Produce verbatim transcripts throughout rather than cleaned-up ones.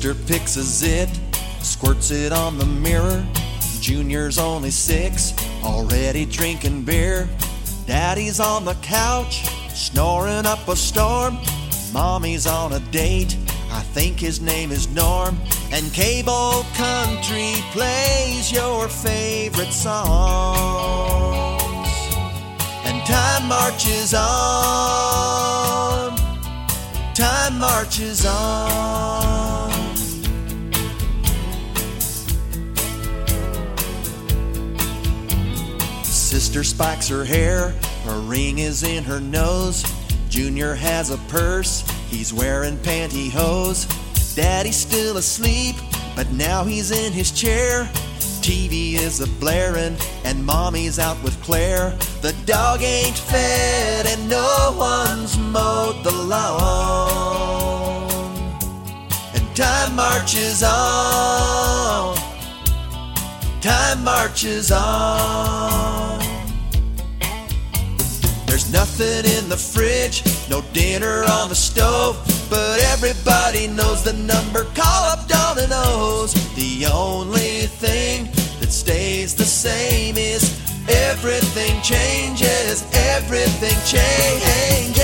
Sister picks a zit, squirts it on the mirror. Junior's only six, already drinking beer. Daddy's on the couch, snoring up a storm. Mommy's on a date, I think his name is Norm. And cable country plays your favorite songs. And time marches on, time marches on. Sister spikes her hair, a ring is in her nose. Junior has a purse, he's wearing pantyhose. Daddy's still asleep, but now he's in his chair. T V is a blaring, and Mommy's out with Claire. The dog ain't fed, and no one's mowed the lawn. And time marches on, time marches on. There's nothing in the fridge, no dinner on the stove, but everybody knows the number, call up Domino's. The only thing that stays the same is everything changes, everything changes.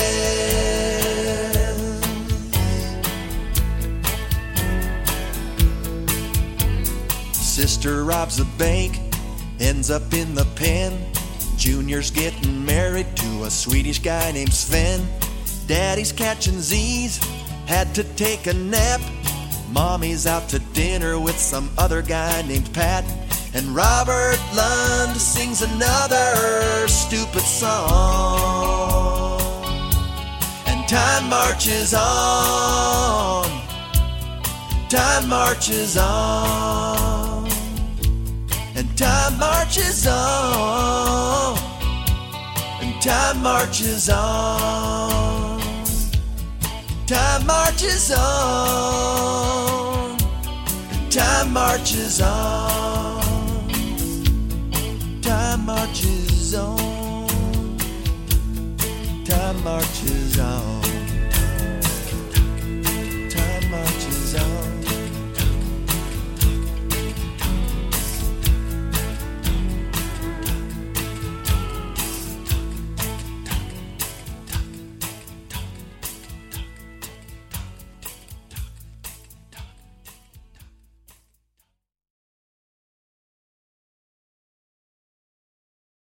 Sister robs a bank, ends up in the pen. Junior's getting married to a Swedish guy named Sven. Daddy's catching Z's, had to take a nap. Mommy's out to dinner with some other guy named Pat. And Robert Lund sings another stupid song. And time marches on, time marches on. And time marches on, and time marches on. Time marches on, and time marches on. Time marches on, time marches on.